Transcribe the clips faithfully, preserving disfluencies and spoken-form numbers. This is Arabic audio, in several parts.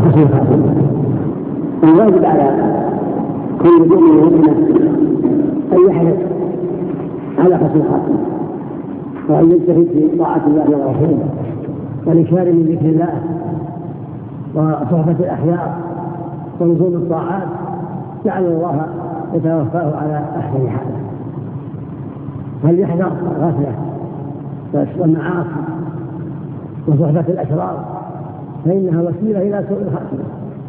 حسن الخاتمة. الواجب على كل مؤمن ومؤمنة أن يحرص على حسن الخاتمة، وأن يجتهد في طاعة الله ورسوله والإكثار من ذكر الله وصحبة الأخيار ولزوم الطاعات، لعل الله يتوفاه على أحسن حاله. فليحذر الغفلة والمعاصي وصحبة الأشرار، فإنها وسيلة إلى سوء الخاتمة.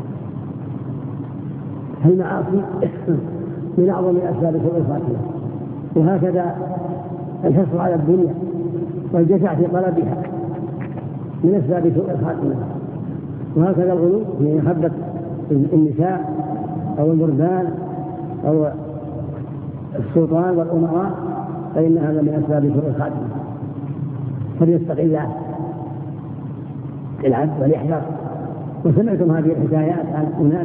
المعاصي من أعظم أسباب سوء الخاتمة، وهكذا الحرص على الدنيا والجشع في طلبها من أسباب سوء الخاتمة، وهكذا الغلو في محبة النساء أو المردان أو السلطان والأمراء، فإن هذا من أسباب سوء الخاتمة. فليتقي الله العبد وليحذر. وسمعتم هذه الحكايات عن أناس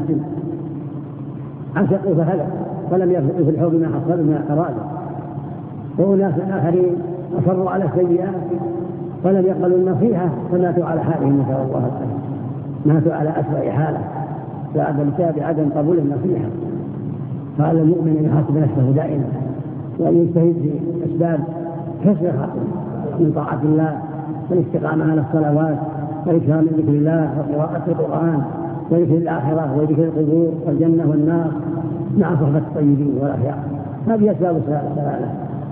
عشقوا فهلك ولم يفلحوا بما حصلوا من أراده، وأناس آخرين أصروا على السيئات ولم يقبلوا النصيحة فماتوا على حالهم، نسأل الله العافية، ماتوا على أسوأ حالة بسبب عدم قبول النصيحة. فعلى المؤمن أن يحاسب نفسه دائما وأن يجتهد في أسباب حسن الخاتمة من طاعة الله والاستقامة على الصلوات والإكثار من ذكر الله وقراءة القرآن وذكر الآخرة وذكر القبور والجنة والنار مع صحبة الطيبين والأخيار. هذه أسباب السلالة.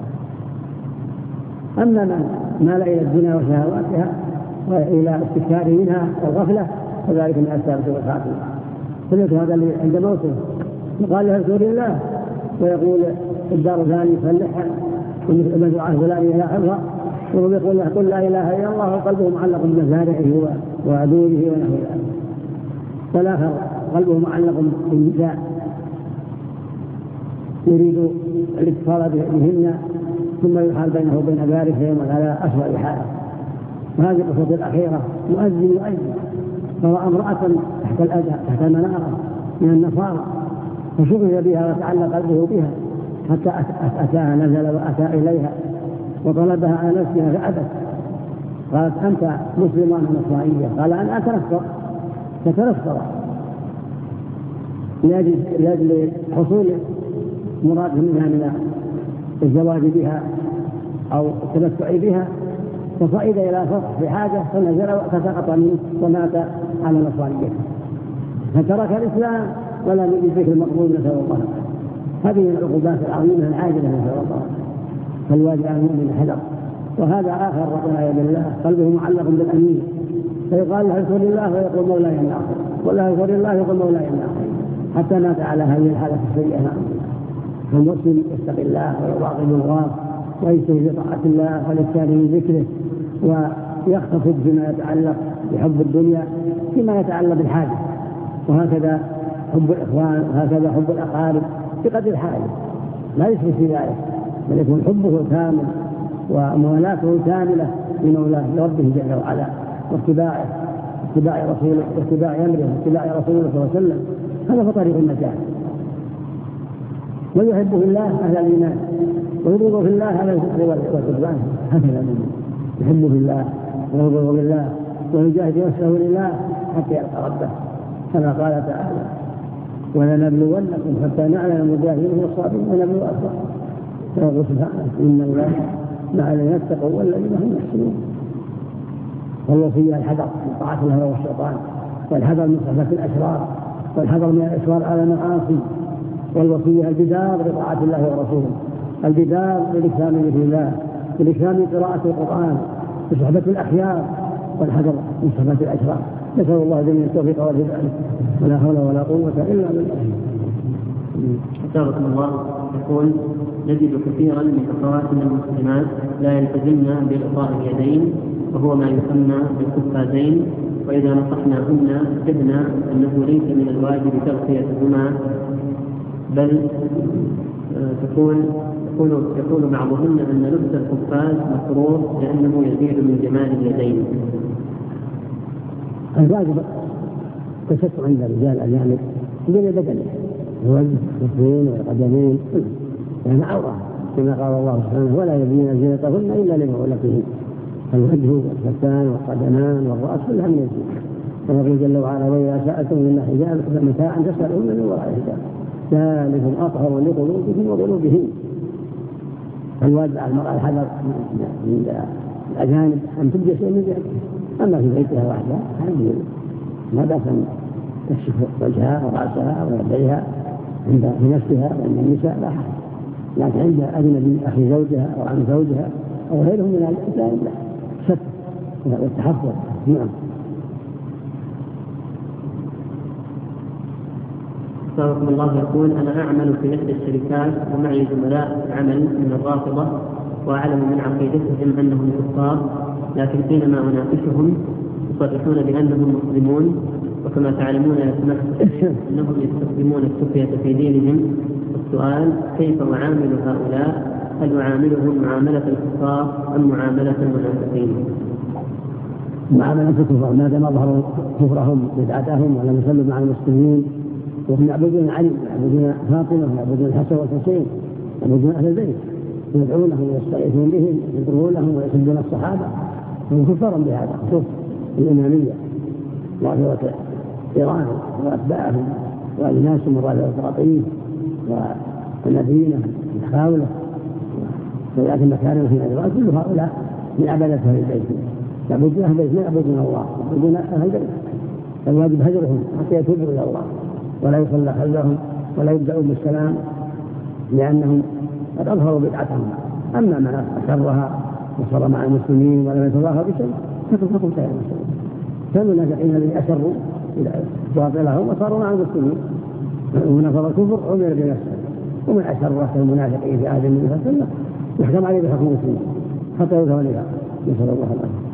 أما من مال إلى الدنيا وشهواتها وإلى استكثار منها والغفلة فذلك من أسباب سوء الخاتمة. سمعت هذا اللي عند موته يقال له اذكر الله ويقول الدار ثاني فلحها ومدعاه فلان إلى حفظها، ويقول له قل لا إله إلا الله وقلبه معلق بمزارعه وعدوله ونحو ذلك. والآخر قلبه معلق بالنساء يريد الاتصال بهن ثم يحال بينه وبين ذلك فيوم على أسوأ حاله. وهذه القصة الأخيرة مؤذن يؤذن فرأى امرأة تحت الأذى تحت المنارة من النصارى فشغل بها وتعلق قلبه بها حتى أتاها نزل وأتى إليها وطلبها على نفسها فأبت. قالت أنت مسلمة نصرانية؟ قال أنا أتنصر. فتنصر لأجل حصول مراد منها من الزواج بها أو التمتع بها، فصعد إلى سطح في حاجة فنزل فسقط منه ومات على نصرانيته، فترك الإسلام ولم يدرك المقبول، نسأل الله. هذه من العقوبات العظيمة العاجلة، نسأل الله. فالواجب على المؤمن حذر. وهذا آخر والعياذ بالله قلبه معلق بالأمين، فيقال له اذكر الله ويقول مولاي الآخر، ولا اذكر الله يقول مولاي الآخر، حتى مات على هذه الحالة السيئة. فالمسلم يتقي الله ويراقب الله ويجتهد بطاعة الله والاكثار من ذكره، ويختصد فيما يتعلق بحب الدنيا فيما يتعلق بالحاجة، وهكذا حب الإخوان وهكذا حب الأقارب بقدر الحاجة، لا يشرك في ذلك، بل يكون حبه كامل وموالاته كاملة لمولاه لربه جل وعلا، واتباعه اتباع رسوله واتباع أمره واتباع رسوله صلى الله عليه وسلم. هذا هو طريق النجاة. ويحبه الله أهل الإيمان ويبغضه في الله أهل الكفر والعدوان. هكذا يحبه في الله ويبغضه بالله ويجاهد نفسه لله حتى يلقى ربه، كما قال تعالى ولنبلونكم حتى نعلم المجاهدين والصابرين ونبلو أسرارهم. ويقول سبحانه إن الله مع الذين اتقوا والذين هم محسنون. والوصية الحذر من طاعة الهوى والشيطان، والحذر من صحبة الأشرار، والحذر من الإصرار على المعاصي. والوصية البدار بطاعة الله ورسوله، البدار بالاكثار من ذكر الله، بالاكثار من قراءة القرآن، بصحبة الأخيار، والحذر من صحبة الأشرار. نسأل الله جميع التوفيق والهداية، ولا حول ولا قوة إلا بالله. أثابكم الله. يقول نجد كثيرا من أخواتنا المسلمات لا يلتزمن بإلقاء اليدين وهو ما يسمى بالقفازين، وإذا نصحناهن أكدنا أنه ليس من الواجب تغطيتهما، بل تقول يقول بعضهن أن لبس القفاز مكروه لأنه يزيد من جمال اليدين. الواجب تشتع عند الرجال أن يعمل بين بدنه الوجه واليدين والقدمين يعني عورة، كما قال الله سبحانه ولا يبدين زينتهن إلا لبعولتهن، الوجه والكفان والقدمان والرأس كلها من الزينة. ويقول جل وعلا وإذا سألتم من حجاب متاعا تسألهم من وراء حجاب ذلكم أطهر لقلوبهم وقلوبهم. فالواجب على المرأة الحذر من الأجانب أن تبدي شيء من ذلك. أما في بيتها وحدها ما بأس أن تكشف وجهها ورأسها ويديها عند في نفسها وعند النساء لا حرج، لكن عند أجنبي أخي زوجها أو عن زوجها أو غيرهم من الإنسان لا ستر والتحفظ. نعم. سبحانه الله يقول: أنا أعمل في إحدى الشركات ومعي زملاء عمل من الرافضة وأعلم من عقيدتهم أنهم كفار، لكن حينما أناقشهم يصرحون بأنهم مسلمون، وكما تعلمون يا سماحة الشيخ أنهم يستخدمون السخرية في دينهم. السؤال: كيف أعامل هؤلاء؟ هل أعاملهم معاملة الكفار أم معاملة المنافقين؟ معاملة الكفار ما دام أظهروا كفرهم بدعتهم ولم يصلوا مع المسلمين، وهم يعبدون علي ويعبدون فاطمة ويعبدون الحسن والحسين ويعبدون أهل البيت يدعونهم ويستغيثون بهم ويذكرون لهم ويسبون الصحابة، هم كفار بهذا كفر الإمامية ورافضة إيران وأتباعهم وأجناسهم ورافضة الفاطميين والنبيين الخاولة ولكن مكارم في الإيران. كل هؤلاء من عبادة أهل البيت يعبدون أهل البيت ما يعبدون الله، يعبدون أهل البيت، فالواجب هجرهم حتى يتوبوا إلى الله ولا يصلى خلفهم ولا يبدأوا بالسلام لأنهم قد أظهروا بدعتهم. أما من أسرها وصار مع المسلمين ولم يتظاهر بشيء فكفرهم سائر المسلمين. فالمنافقين الذين أسروا باطلهم وصاروا مع المسلمين ونفض الكفر عمر بنفسه، ومن أسر المنافقين في عهد النبي صلى الله عليه وسلم يحكم عليه بحكم المسلمين حتى يظهر لها. نسأل الله العافية.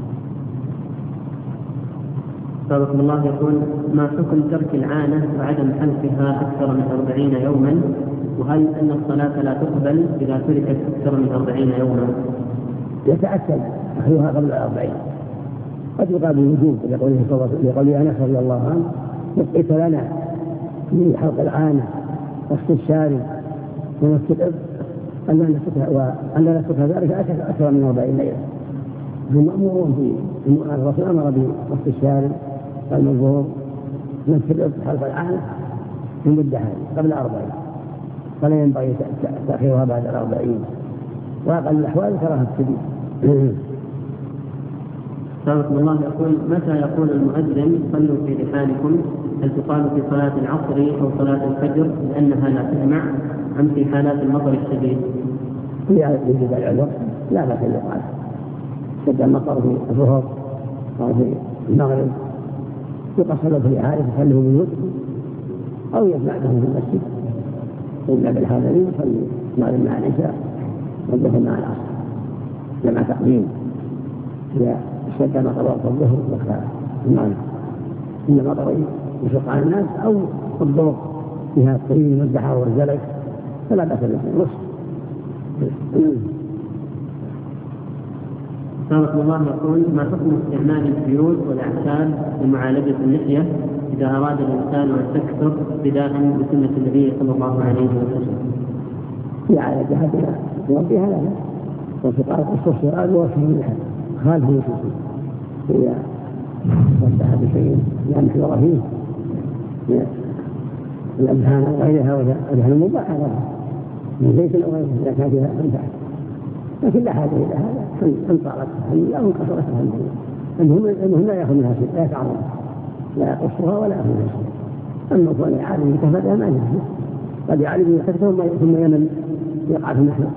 سبحانه الله يقول: ما حكم ترك العانة وعدم حلقها أكثر من أربعين يوما؟ وهل أن الصلاة لا تقبل إذا تركت أكثر من أربعين يوما؟ يتأكد أخذها قبل الأربعين، قد يقال بالوجوب لقول أنس رضي الله عنه: وقت لنا في حلق العانة وقت الشارب ونفس الإبط أن لا نترك ذلك أكثر من أربعين ليلة. هم مأمورون في الرسول أمر بوقت الشارب والمنظور نفس الإبط حلق العانة في مدة هذه قبل أربعين، فلا ينبغي تأخيرها بعد الأربعين، وأقل الأحوال كراهة السبيل. سبحانه الله يقول: متى يقول المؤذن صلوا في رحالكم؟ هل تقال في صلاة العصر أو صلاة الفجر لأنها لا تجمع، أم في حالات المطر الشديد؟ في وجود العذر لا بأس أن يقال، شد المطر في الظهر أو في المغرب يقصد في رحاله يصليه بيوت أو يجمعهم في المسجد إلا بالحاضرين يصلي المغرب مع العشاء والظهر مع العصر جمع تقديم. إذا اشتد مطر وقت الظهر وقت المغرب إن مطر يشق على الناس أو الضوء فيها الطين والدحر والزلق فلا بأس به. سبحانه الله يقول: ما حكم استعمال البيوت والأعشاب لمعالجة اللحية إذا أراد الإنسان أن تكثر ابتداء بسنة النبي صلى الله عليه وسلم؟ في عالجها بها وربها لا لا وفي قال قصة السؤال وفي اللحية خالف نفسه هي وضعها بشيء يمحور فيه الأذهان وغيرها والأذهان المباحة لها من زيت أو غيره إذا كان فيها أنفع، لكن لا حاجة إلى هذا أن طالتها أو انقصرتها المهم لا يأخذ منها شيء، لا يتعرض لا يقصها ولا يأخذ منها شيء. أما كون يعالج كفدها ما يجوز، قد يعالج يحتكته ثم يمن يقع في النحو.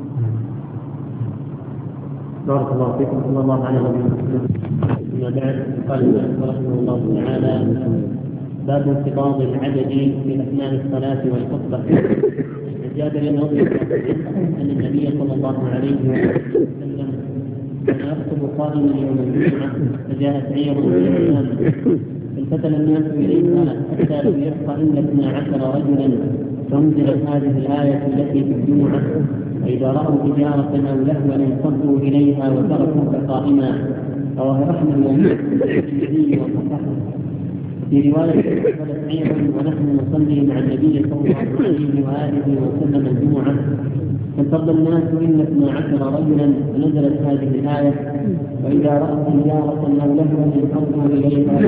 بارك الله فيكم. صلى الله عليه وسلم. أما بعد، قال الإمام رحمه الله تعالى: باب انقضاض العدد في أثناء الصلاة والخطبة. جابر رضي الله عنه أن النبي صلى الله عليه وسلم كان يخطب قائما يوم الجمعة فجاءت عير بالإسلام فالتفت الناس إليها حتى لم يبق إلا اثنا عشر رجلا، فانزلت هذه الآية التي في الجمعة: فإذا رأوا تجارة أو لهوا انفضوا إليها وتركوك قائما. رواه أحمد ومسلم والترمذي وصححه. في رواية قالت أيضا: ونحن نصلي مع النبي صلى الله عليه وآله وسلم الجمعة فانفض الناس إلا اثنا عشر رجلا، فنزلت هذه الآية: وإذا رأت تجارة أو لهوا انفضوا إليها.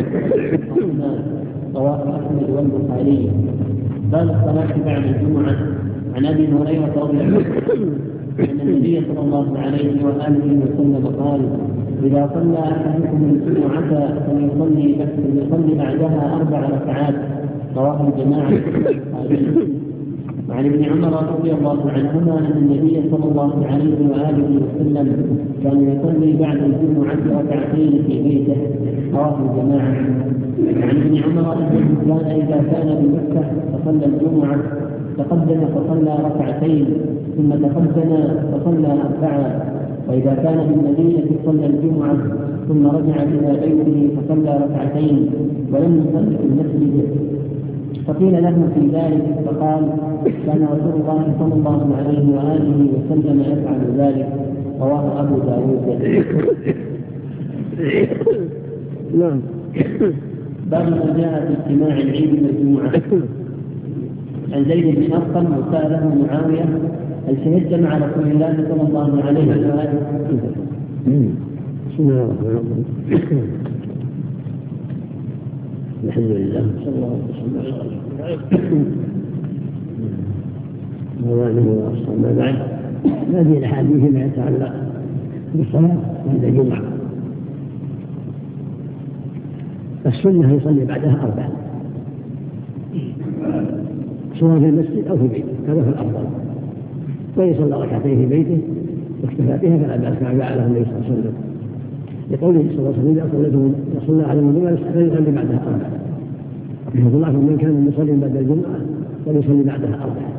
رواه أحمد والبخاري. باب الصلاة بعد الجمعة. عن أبي هريرة رضي الله عنه أن النبي صلى الله عليه وآله وسلم قال: إذا صلى أحدكم الجمعة فليصلي فليصلي بعدها أربع ركعات. رواه الجماعة. وعن ابن عمر رضي الله عنهما أن النبي صلى الله عليه وآله وسلم كان يصلي بعد الجمعة ركعتين في بيته. رواه الجماعة. وعن ابن عمر أنه كان إذا كان بمكة فصلى الجمعة تقدم فصلى ركعتين ثم تقدم فصلى أربعة، وإذا كان بالمدينة صلى الجمعة ثم رجع إلى بيته فصلى ركعتين ولم يصلي في المسجد. فقيل له في ذلك فقال: كان رسول الله صلى الله عليه وآله وسلم يفعل ذلك. رواه أبو داود. نعم. باب ما جاء في اجتماع العيد والجمعة. عن زيد بن أرقم وسأله معاوية: هل شهدت مع رسول الله صلى الله عليه وآله وسلم؟ بسم الله الرحمن الرحيم. الحمد لله صلى الله عليه وسلم. وآله وصحبه بعد. هذه الأحاديث ما يتعلق بالصلاة بعد الجمعة. السنة يصلي بعدها أربعة، سواء في المسجد أو في بيته، هذا هو الأفضل. ويصلى ركعتين في بيته واكتفى بها فلا بأس كما فعله النبي صلى الله عليه وسلم، لقوله صلى الله عليه وسلم: إذا صليتم صلى على الجمعة فليصلي بعدها أربعة. رحمه الله: من كان يصلي بعد الجمعة فليصلي بعدها أربعة.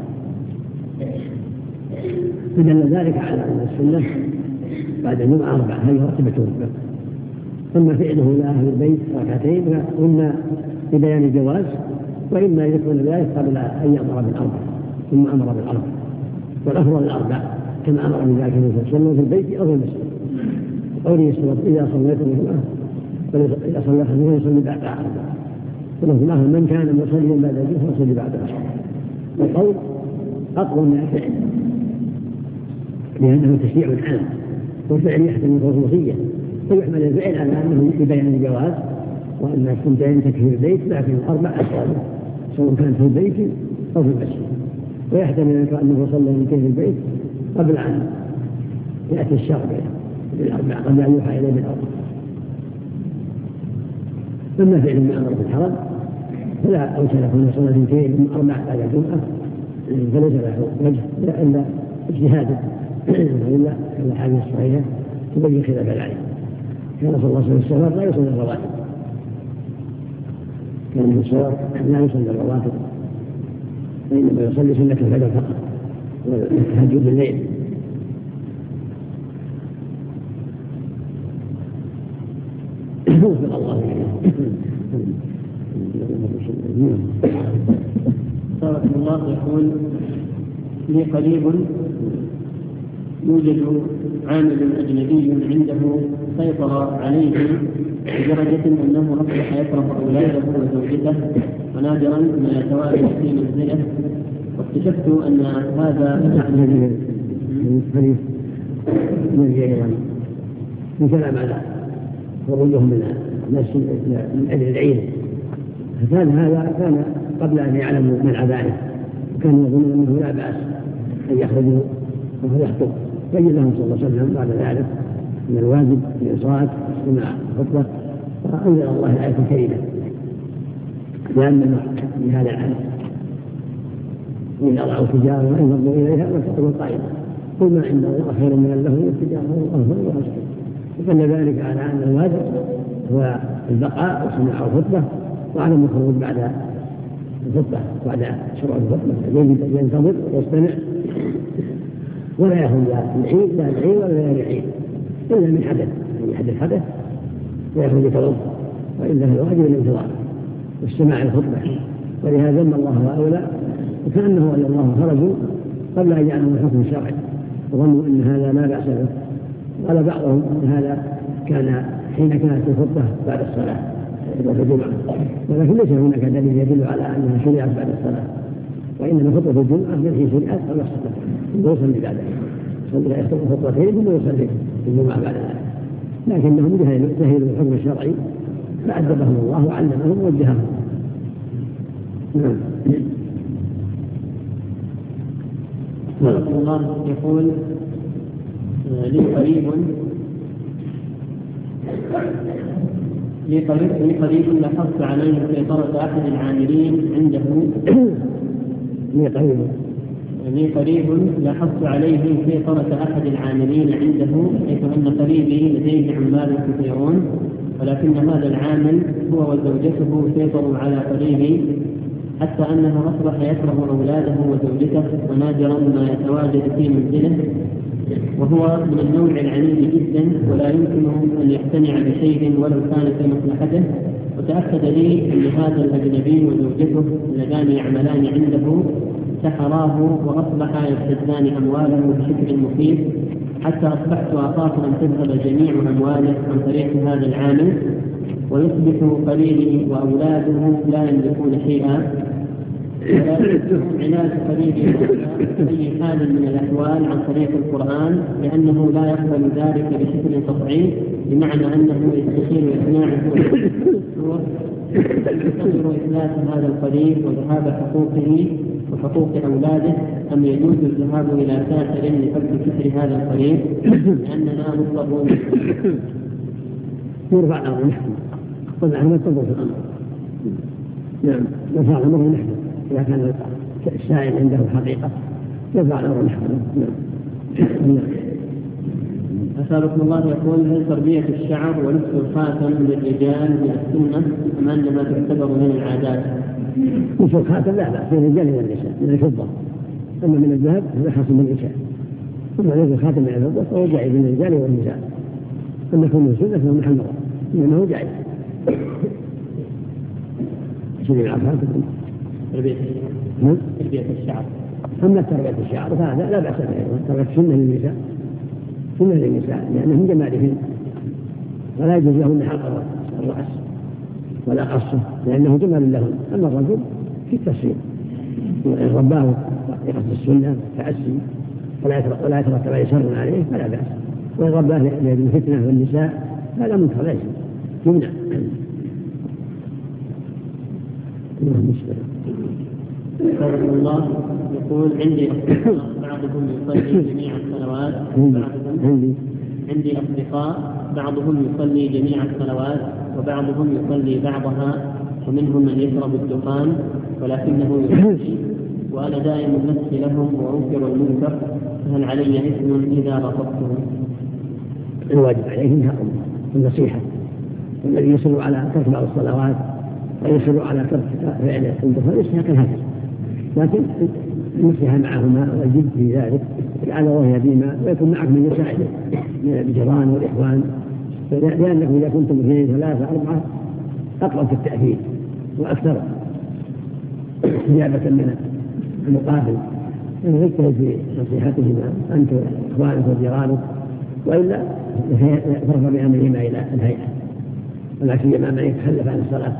فدل ذلك على أن السنة بعد الجمعة أربعة، هذه مرتبة الركبة. أما فعله إلى أهل البيت ركعتين إما لبيان الجواز وإما يكون ذلك قبل أن يأمر بالأربع ثم أمر بالأربع، والأفضل الأربع كما أمر بذلك النبي صلى الله عليه وسلم في البيت أو في المسجد. قوله إذا صليتم الجمعة إذا صلى أحدكم يصلي بعدها أربع، ولكن أهل من كان يصلي بعد الجمعة يصلي بعدها أربع. والقول أقوى من الفعل لأنه تشريع عام، والفعل يحتمل خصوصية، فيحمل الفعل على أنه لبيان الجواز وأن السنتين تكفي في البيت، لكن الأربع أفضل سواء كان في البيت أو في المسجد. ويحتمل أنه صلى يمكن في البيت قبل أن يأتي الشرع بالأربع، قبل أن يوحى إليه بالأربع. أما فعل ما أمر بالحرم فلا أوجه له أن يصلى اثنتين من أربع بعد الجمعة، فليس له وجه إلا اجتهادا، وإلا الأحاديث الصحيحة تبين خلاف ذلك. كان صلى الله عليه وسلم السفر لا يصلي الرواتب، كان في السفر لا يصلي الرواتب، وإنما يصلي سنة الفجر فقط والتهجد بالليل. وفق الله صلى الله يقول: لي قريب يوجد عامل أجنبي عنده سيطر عليه لدرجة أنه أصبح يكره أولاده وزوجته، ونادرا ما يتواجد في منزله، واكتشفت أن هذا من كلام على خروجهم من نفس من أجل العين، فكان هذا كان قبل أن يعلموا من عذابه، وكانوا يظنون أنه لا بأس أن يخرجوا وهو يخطب، بين لهم صلى الله عليه وسلم بعد ذلك من الواجب الإصرار واستماع الخطبة، فأنزل الله الآية الكريمة لأن بهذا العهد: إذا رأوا تجارة فانفضوا إليها واتقوا قائما قل ما عند الله خير من اللهو والتجارة والأنفال والأسفل. وكان ذلك على أن الواجب هو البقاء واستماع الخطبة وعدم الخروج بعد الخطبة بعد شروع الخطبة، ينتظر ويستمع ولا يخرج العيد لا العيد ولا العيد إلا من حدث، من حدث حدث ويخرج كلام، وإلا في الواجب الانتظار واستماع الخطبة. ولهذا ذم الله هؤلاء وكأنه أن الله خرجوا قبل أن يعلموا الحكم الشرعي، وظنوا أن هذا لا بأس به. قال بعضهم أن هذا كان حين كانت الخطبة بعد الصلاة، خطبة الجمعة، ولكن ليس هناك دليل يدل على أنها شرعت بعد الصلاة، وإنما خطبة الجمعة التي شرعت قبل الصلاة ثم يصلي بعدها، يصلي يخطب خطبتين ثم يصلي الجمعة بعد ذلك، لكنهم جهلوا الحكم الشرعي فأدبهم الله وعلمهم ووجههم. نعم. الله يقول لي قريب لي قريب لي قريب لاحظت عليه سيطرة أحد العاملين عنده لي قريب لي قريب لاحظت عليه سيطرة أحد العاملين عنده، حيث أن قريبي لديه عمال كثيرون، ولكن هذا العامل هو وزوجته سيطروا على قريبي حتى أنه أصبح يكره أولاده وزوجته، ونادرا ما يتواجد في منزله، وهو من النوع العنيد جدا ولا يمكنه أن يقتنع بشيء ولو كان في مصلحته. وتأكد لي أن هذا الأجنبي وزوجته اللذان يعملان عنده سحراه وأصبحا يبتزان أمواله بشكل مخيف، حتى أصبحت أخاف أن تذهب جميع أمواله عن طريق هذا العامل، ويصبح قريبي وأولاده لا يملكون شيئا، ولا يمكنهم علاج قريبي بأي حال من الأحوال عن طريق القرآن، لأنه لا يقبل ذلك بشكل قطعي، بمعنى أنه يستحيل إقناعه ينتظر إفلاس هذا القريب وذهاب حقوقه وحقوق أولاده، أم يجوز الذهاب إلى ساحر لفك سحر هذا القريب، لأننا مضطرون. يرفع الأمر نحن طبعا ما تضر في الأمر. نعم يرفع الأمر نحن إذا كان السائل عنده حقيقة يرفع الأمر نحن. نعم. أسألكم الله يقول هل تربية الشعر ولبس الخاتم للرجال من السنة أم أنها تعتبر من العادات؟ لبس الخاتم لا بأس للرجال والنساء من الفضة، أما من الذهب فهو خاص بالنساء، ثم لبس الخاتم من الفضة فهو جائز للرجال والنساء، أما كونه سنة فهو محل نظر إنه جائز. شريع العفاف تربية الشعر. تربية الشعر. أما تربية الشعر فهذا لا بأس به، تربية سنة للنساء سنة للنساء لأنهم جمالهن، ولا يجوز لهن حلق الرأس ولا قصه لأنه جمال لهن. أما الرجل في التفصيل إن رباه يقصد السنة تعسي ولا يترتب يسر عليه فلا بأس، وإن رباه لأجل الفتنة والنساء هذا منكر ليس يمنع. رحمه الله يقول عندي أصدقاء بعضهم يصلي جميع الصلوات وبعضهم عندي أصدقاء بعضهم يصلي جميع الصلوات وبعضهم يصلي بعضها، ومنهم من يشرب الدخان ولكنه يصلي، وأنا دائما نفسي لهم وأنكر المنكر، فهل علي إثم إذا رفضتهم؟ الواجب عليهم النصيحة، الذي يصر على ترك بعض الصلوات ويصر على ترك فعل الدخان يستحق الهجر، لكن النصيحة معهما والجد في ذلك على وهي بما ويكون معك من يساعد الجيران والإخوان، لأنكم إذا كنتم اثنين ثلاثة أربعة أقرب في التأثير وأكثر إجابة من المقابل، فاجتهد في نصيحتهما أنت إخوانك وجيرانك، وإلا فرق بأمرهما إلى الهيئة، ولكن سيما من يتخلف عن الصلاة.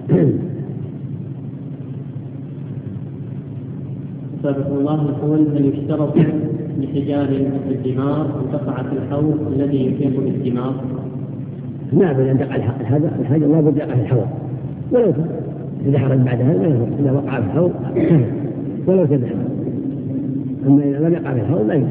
سابق الله يقول هل يشترط لحجاب الدمار أن تقع في الحوض الذي يحيط بالدمار؟ نعم أن تقع الحجر لا بد يقع في الحوض، ولو تدحرت بعدها إذا وقع في الحوض ولو تدحرت، أما إذا لم يقع في الحوض لا يجوز.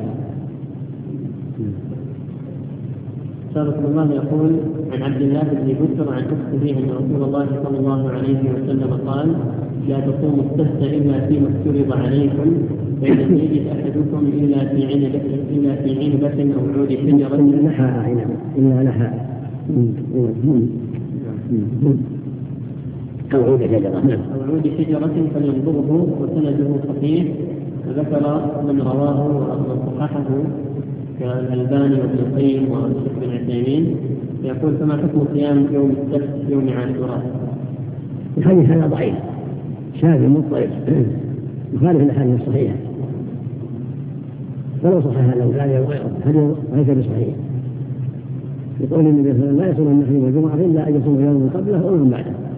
سابق الله يقول عن عبد الله بن بكر عن أخته أن رسول الله صلى الله عليه وسلم قال لا تصوموا السبت إلا فيما افترض عليكم، فإذا لم يجد أحدكم إلا في عنبة إلا في عنبة أو عود شجرة إلا لحى عنبة إلا لحى أو عود شجرة أو عود شجرة فلينظره، وسنده صحيح، وذكر من رواه ومن صححه كالألباني وابن القيم والشيخ بن عثيمين. يقول فما حكم صيام يوم السبت يوم عاشوراء؟ الحديث هذا ضعيف شاذ مضطرب يخالف الأحاديث الصحيحة، ولو صحيح له لا يغيره هذا ليس بصحيح. يقول النبي صلى الله عليه وسلم لا يصوم النخيل والجمعة إلا أن يصوم يوم قبله أو يوم بعده،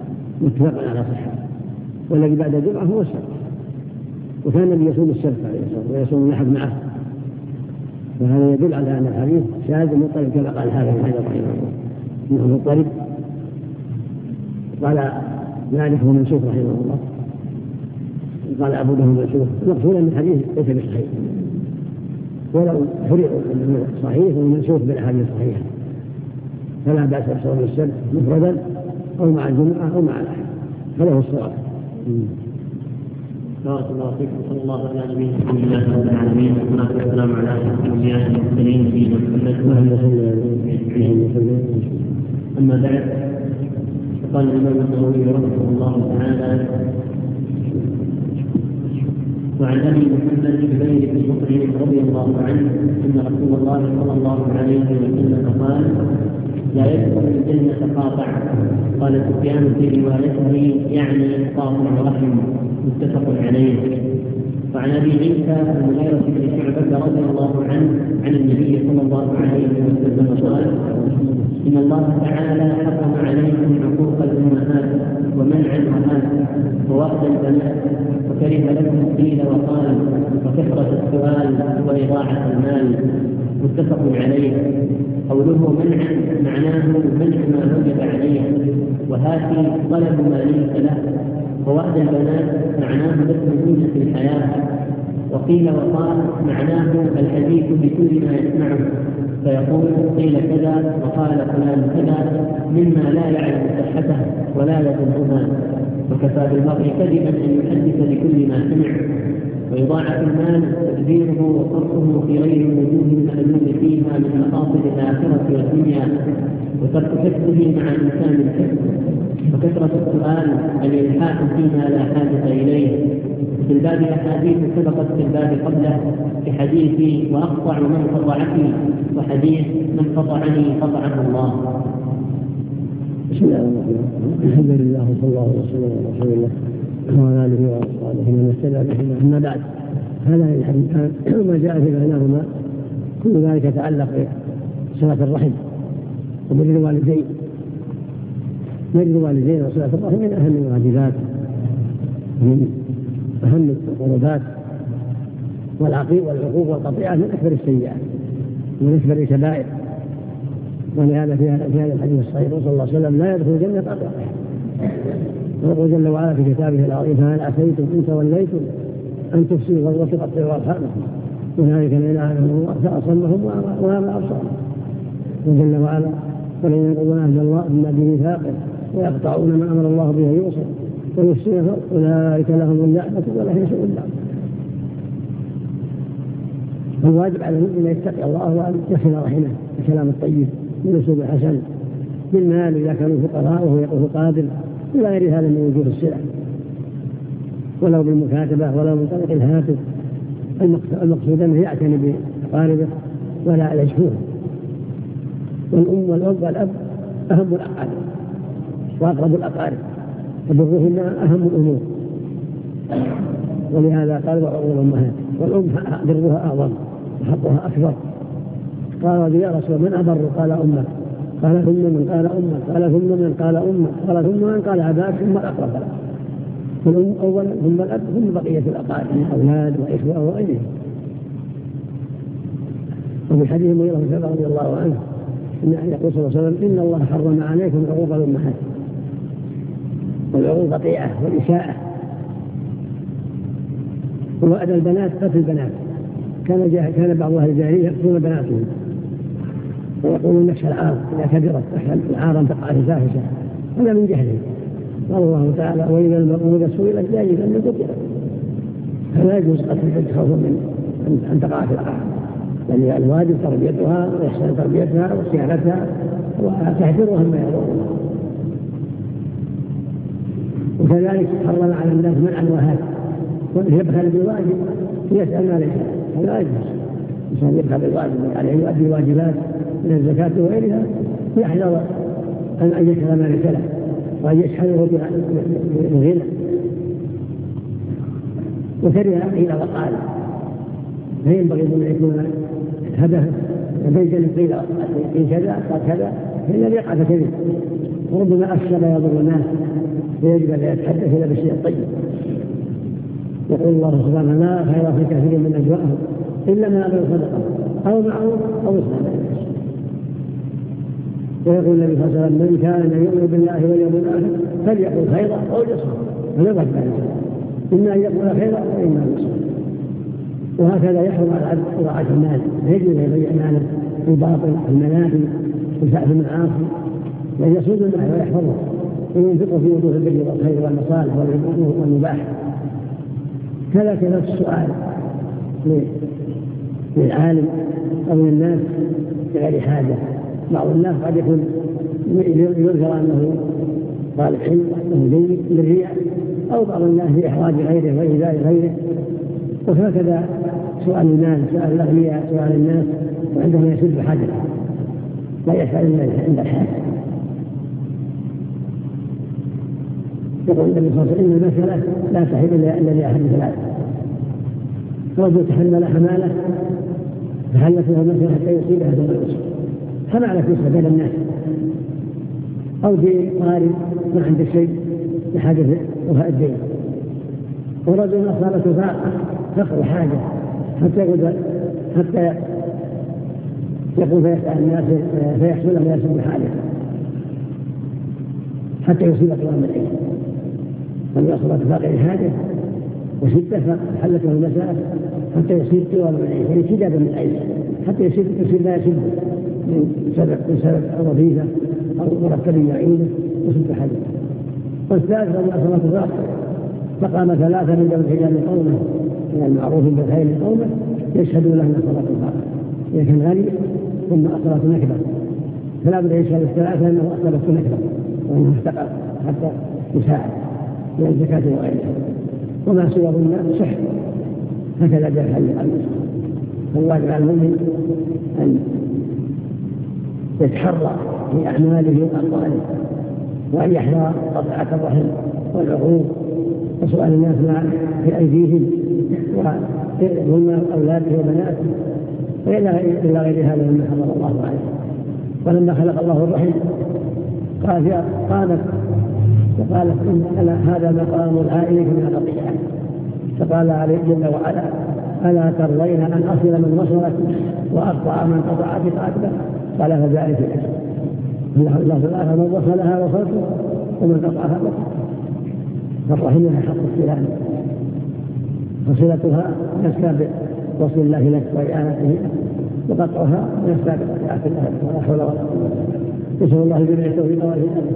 متفق على صحة، والذي بعد الجمعة هو السبت، وكان النبي يصوم السبت عليه الصلاة والسلام ويصوم الأحد معه، وهذا يدل على أن الحديث شاهد مضطرب كما قال هذا ابن حجر رحمه الله إنه مضطرب. قال مالك هو منسوخ رحمه الله، قال أبو داود منسوخ. المقصود أن الحديث ليس بصحيح، ولو فرق صحيح ومنسوخ بالأحاديث الصحيحة فلا بأس بصوم السبت مفردا أو مع الجمعة أو مع الأحد، هذا هو الصواب. بارك الله فيكم. صلى الله على نبينا محمد رب العالمين، والصلاه والسلام على اشرف الانبياء والمرسلين سيدنا محمد. اما بعد، قال الامام النووي رحمه الله تعالى: وعن ابي محمد جبير بن مطعم رضي الله عنه ان رسول الله صلى الله عليه وسلم قال: لا يدخل الجنة قاطع. قال سفيان في روايته يعني قاطع رحم، متفق عليه. وعن ابي عيسى المغيرة بن شعبة رضي الله عنه عن النبي صلى الله عليه وسلم قال: إن الله تعالى حرم عليكم عقوق الأمهات ومنع الأمهات ووأد البنات وكره لكم قيل وقال وكثرة السؤال وإضاعة المال، متفق عليه. قوله منع معناه منع ما وجب عليه، وهاتي طلب ما ليس له. ووأد البنات معناه لتم في الحياة. وقيل وقال معناه الحديث بكل ما يسمعه، فيقول قيل كذا وقال فلان كذا مما لا يعلم صحته ولا يظنها، وكفى بالمرء كذبا ان يحدث بكل ما سمع. وإضاعة المال تدبيره وصرفه في غير الوجوه المألوف فيها من مقاصد الآخرة والدنيا، وترك حفظه مع إمكان الحفظ، وكثرة السؤال الإلحاح فيما لا حاجة إليه. في الباب أحاديث سبقت في الباب قبله كحديث وأقطع من قطعني، وحديث من قطعني قطعه الله. بسم الله الرحمن الرحيم. الحمد لله صلى الله عليه وسلم على رسول الله وعلى آله وصحبه من اهتدى بهداه. أما بعد، هذا الحديثان ما جاء في معناهما كل ذلك يتعلق بصلة الرحم وبر الوالدين. بر الوالدين وصلة الرحم من أهم الواجبات، من أهم القربات، والعقيق والعقوق والقطيعة من أكبر السيئات ومن أكبر الكبائر. ولهذا في هذا الحديث الصحيح صلى الله عليه وسلم: لا يدخل الجنة قاطع. ويقول جل وعلا في كتابه العظيم: فهل عسيتم إن توليتم أن تفسدوا وتقطعوا أرحامكم أولئك الذين آمنوا الله فأصمهم وأعمى أبصارهم. وجل وعلا: فلن ينقضون عهد الله من بعد ميثاقه ويقطعون ما أمر الله به أن يوصل ويفسدون أولئك لهم اللعنة ولهم سوء اللعنة. الواجب على المؤمن أن يتقي الله وأن يصل رحمه بالكلام الطيب بالأسلوب الحسن، بالمال إذا كانوا فقراء وهو يقول قادر، إلى غير هذا من وجوه السلع، ولو بالمكاتبة ولو من طريق الهاتف. المقصود أنه يعتني بأقاربه ولا يشكوه. والأم والأب والأب أهم الأقارب وأقرب الأقارب، فبرهن أهم الأمور. ولهذا قال: وعقوق الأمهات. والأم برها أعظم وحقها أكبر. قال: يا رسول من أبر؟ قال: أمك. قال: ثم من؟ قال: أمك. قال: ثم من؟ قال: أمك. قال: ثم من؟ قال: أباك. ثم الأقرب لك. فالأم أولا ثم الأب ثم بقية الأقارب من أولاد وإخوة وغيرهم. وفي حديث مغيرة بن شعبة رضي الله عنه إن يقول صلى الله عليه وسلم: إن الله حرم عليكم عقوق الأمهات والعقوق قطيعة والإساءة ووأد البنات قتل البنات. كان كان بعض أهل الجاهلية يقتلون بناتهم ويقولون نخشى العار إذا كبرت، نخشى العار أن تقع فاحشة. هذا من جهله. قال الله تعالى: وإذا الموءودة سئلت بأي ذنب قتلت. فلا يجوز قتل البنت خوفا من أن تقع في العار، يعني الواجب تربيتها وإحسان تربيتها وصيانتها وتحذيرها مما يضرها. وكذلك حرم على الناس منع الوهات، يبخل بالواجب يسأل ما ليس. هذا يجوز الإنسان يبخل بالواجب، يعني يؤدي الواجبات من الزكاة وغيرها، يحذر أن يسأل ما ليس له وأن يشحنه بالغنى. وكره قيل وقال، فينبغي أن يكون هدفه يبين قيل إن كذا قال كذا، فإن الذي يقع فكذب، وربما أفسد يضر الناس فيجب أن يتحدث إلا بالشيء الطيب. يقول الله سبحانه لا خير في كثير من نجواهم إلا من أمر صدقة أو معروف أو إصلاح بين الناس. ويقول النبي صلى الله عليه وسلم من كان يؤمن بالله واليوم الآخر فليقل خيرا أو ليصمت فلا بد من ذلك، إما أن يقول خيرا وإما أن يصمت. وهكذا يحرم على العبد إضاعة المال، يجب أن يضيع ماله في باطل المنافع وسعف المعاصي، وأن يصون المال ويحفظه وينفقه في وجوه البر والخير والمصالح والمباح. كذا كذا السؤال للعالم أو للناس بغير حاجة. بعض الناس قد يكون يذكر أنه طالب علم وأنه جيد للرياء، أو بعض الناس لإحراج غيره وإيذاء غيره. وهكذا سؤال المال، سؤال الأغنياء، سؤال الناس وعندهم يسد حاجة لا يسأل إلا عند الحاجة. يقول النبي صلى الله عليه وسلم إن المسألة لا تحل إلا لأحد ثلاثة: رجل تحمل حمالة فحلت له المسألة حتى يصيبها دون الأسر، حمالة يصبح بين الناس، أو دين قارب ما عنده شيء لحاجة وفاء الدين، ورجل أصابته فاقة فقر حاجة حتى يقول حتى يقول فيسأل الناس فيحصل له يسد حاله حتى يصيب قوام العيش. من أصابته فاقر حاجة وشدة فحلت له المسألة حتى يصيب قوام العيش، يعني شدة من العيش حتى يصيب يصير لا يشد من سبب من سبب وظيفة أو مرتب يعينه وشد حاجة. والثالث من أصابته فاقر فقام ثلاثة من ذوي الحجاب من قومه من المعروف بالخير من قومه يشهدون له أن صلاة الفاقر، إذا كان غني ثم أصابته نكبة فلا بد يشهد الثلاثة لأنه أصابته نكبة وأنه افتقر حتى يساعد من الزكاة وغيرها. وما سواه صح. هكذا جاء حل المسلم. فالواجب على المؤمن أن يتحرى في أعماله وأقواله، وأن يحذر قطيعة الرحم والعقوق وسؤال الناس ما في أيديهم وهم أولاده وبناته وإلى غير هذا مما حرم الله عليه. ولما خلق الله الرحم قال قالت فقالت إن هذا مقام العائلة من القطيعة، فقال عليه جل وعلا ألا ترضين أن أصل من وصلت وأقطع من قطعت قاتله؟ قال فذلك الأجر. الله تعالى من وصلها وصلته ومن قطعها قطعته. فالرحم حق الصلة، فصلتها نسبة وصل الله لك وإعانته، وقطعها نسبة بقطيعة الله ولا حول ولا قوة. نسأل الله جميع التوفيق والهداية.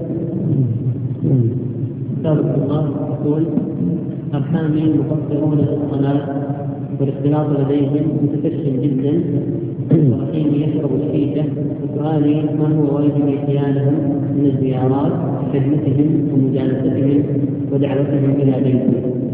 سابق الله يقول أرحامي مقصرون للصلاة والاختلاط لديهم متكشف جدا، ورحيم يشرب الشيشة، وسؤالي ما هو واجب إتيانهم من الزيارات خدمتهم ومجالستهم ودعوتهم إلى بيتهم؟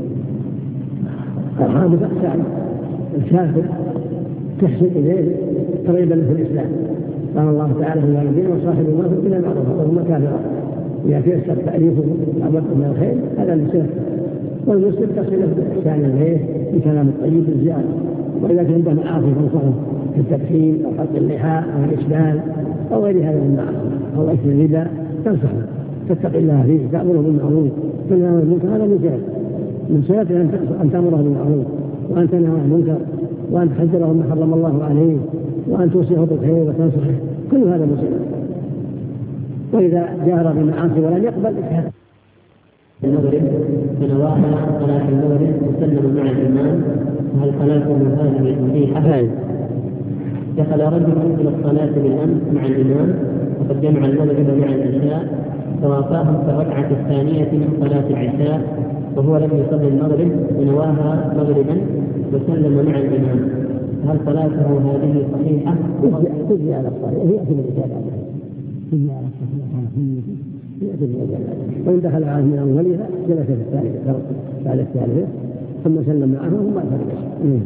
أرحام تقسم الكافر تحسن إليه قريبا في الإسلام. قال الله تعالى في الوالدين وصاحب الموت إلى المعروف وهم كافرون، إذا تيسر تأليفهم وعملهم من الخير هذا المسلم. والمسلم تصله بالإحسان إليه بكلام الطيب الزيارة. وإذا كان عنده معاصي فانصحه في التدخين أو حلق اللحى أو الإسبال أو غير هذا من المعاصي أو أكل الربا تنصحه تتقي الله فيه، تأمره بالمعروف تنهى عن المنكر. هذا من سلف من سلف أن تأمره بالمعروف وأن تنهى عن المنكر وأن تحذره ما حرم الله عليه وأن توصيه بالخير وتنصحه، كل هذا مسلم. وإذا جار بالمعاصي ولم يقبل هذا المغرب فنواها صلاة المغرب وسلم مع الإمام، وهل صلاته هذه صحيحة؟ دخل رجل إلى الصلاة بالأمس مع الإمام وقد جمع المغرب مع العشاء فوافاهم في الركعة الثانية من صلاة العشاء وهو لم يصلي المغرب ونواها مغربا وسلم مع الإمام، هل صلاته هذه صحيحة؟ تجري على الصلاة هي أكل الإجابة تجري على الصلاة يأتي بالإجابة. وإن دخل على من أولها جلس في الثالثة بعد الثالثة ثم سلم معه وما فرق.